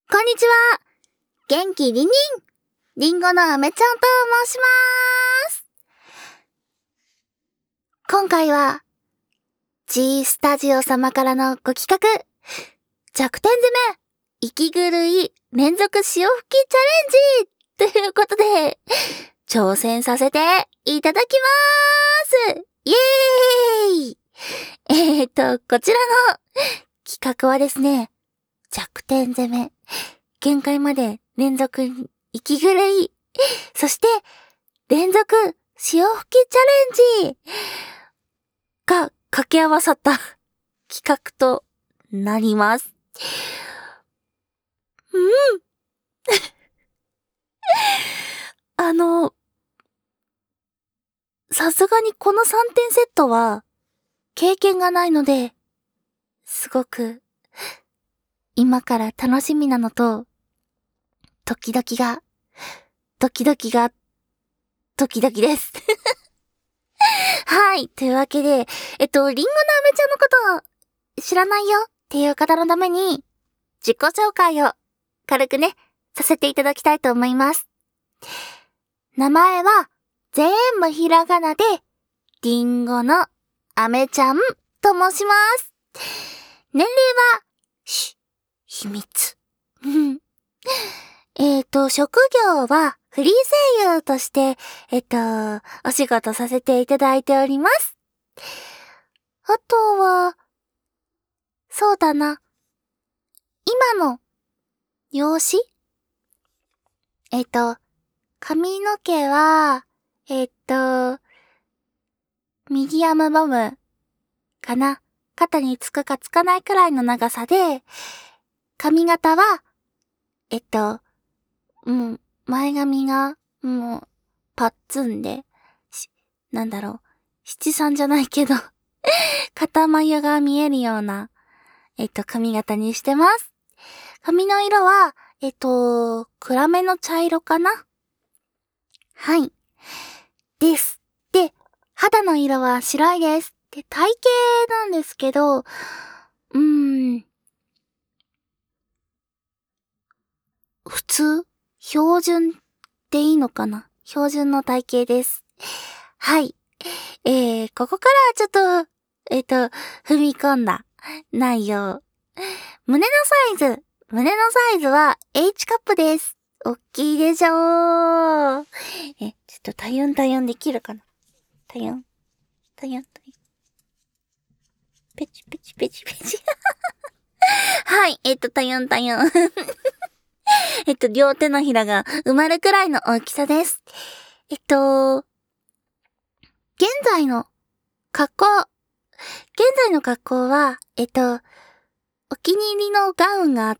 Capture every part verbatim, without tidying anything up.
こんにちは。元気りんりん。りんごのあめちゃんと申しまーす。今回は、G スタジオ様からのご企画、弱点攻め、息狂い、連続潮吹きチャレンジということで、挑戦させていただきまーす。イエーイ。えーと、こちらの企画はですね、弱点攻め、限界まで連続息狂い、そして連続潮吹きチャレンジが掛け合わさった企画となります。うんあの、さすがにこのさんてんセットは経験がないので、すごく今から楽しみなのと、ドキドキが、ドキドキが、ドキドキです。はい。というわけで、えっと、リンゴのあめちゃんのことを知らないよっていう方のために、自己紹介を軽くね、させていただきたいと思います。名前は、全部ひらがなで、リンゴのあめちゃんと申します。年齢は、し、秘密。えっと、職業は、フリー声優として、えっと、お仕事させていただいております。あとは、そうだな。今の、容姿えっと、髪の毛は、えっと、ミディアムボムかな。肩につくかつかないくらいの長さで、髪型は、えっと、もう、前髪が、もう、パッツンで、し、なんだろう、七三じゃないけど、肩眉が見えるような、えっと、髪型にしてます。髪の色は、えっと、暗めの茶色かな？はい。です。で、肌の色は白いです。で、体型なんですけど、うーん、普通？標準っていいのかな？標準の体型です。はい。えー、ここからはちょっと、えっと、踏み込んだ内容。胸のサイズ。胸のサイズは H カップです。おっきいでしょー。え、ちょっとタユンタユンできるかな？タユン。タユンタユン。ペチペチペチペチ。はい、えっと、タユンタユン。えっと、両手のひらが埋まるくらいの大きさです。えっと、現在の格好。現在の格好は、えっと、お気に入りのガウンがあって、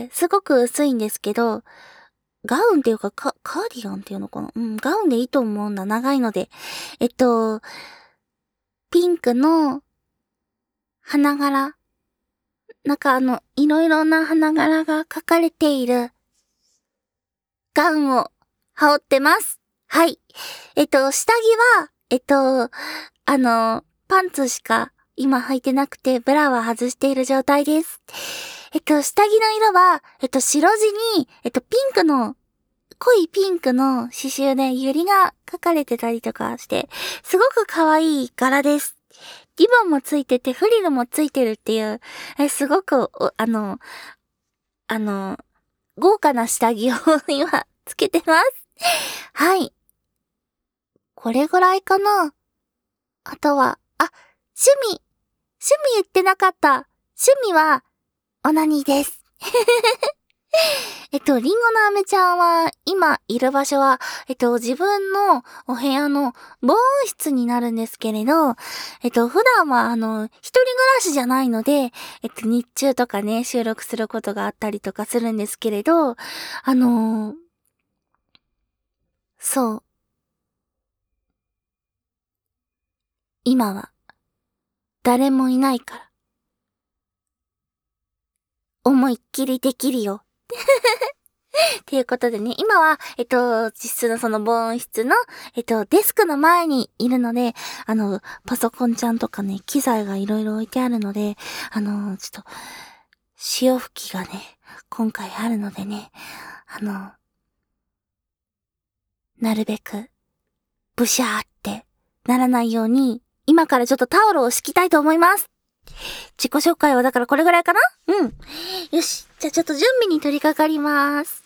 すごく薄いんですけど、ガウンっていうか、カ、カーディガンっていうのかな？うん、ガウンでいいと思うんだ。長いので。えっと、ピンクの花柄。なんかあの、いろいろな花柄が描かれているガウンを羽織ってます。はい。えっと、下着は、えっと、あの、パンツしか今履いてなくて、ブラは外している状態です。えっと、下着の色は、えっと、白地に、えっと、ピンクの、濃いピンクの刺繍でユリが描かれてたりとかして、すごく可愛い柄です。リボンもついてて、フリルもついてるっていう、え、すごく、あの、あの、豪華な下着を今、つけてます。はい。これぐらいかな。あとは、あ、趣味。趣味言ってなかった。趣味は、オナニーです。えっと、リンゴのあめちゃんは、今いる場所は、えっと、自分のお部屋の防音室になるんですけれど、えっと、普段は、あの、一人暮らしじゃないので、えっと、日中とかね、収録することがあったりとかするんですけれど、あのー、そう。今は、誰もいないから。思いっきりできるよ。っていうことでね、今は、えっと、実質のその防音室の、えっと、デスクの前にいるので、あの、パソコンちゃんとかね、機材がいろいろ置いてあるので、あの、ちょっと、 潮吹きがね、今回あるのでね、あの、なるべく、ブシャーってならないように、今からちょっとタオルを敷きたいと思います。自己紹介はだからこれぐらいかな？うん。よし。じゃあちょっと準備に取り掛かります。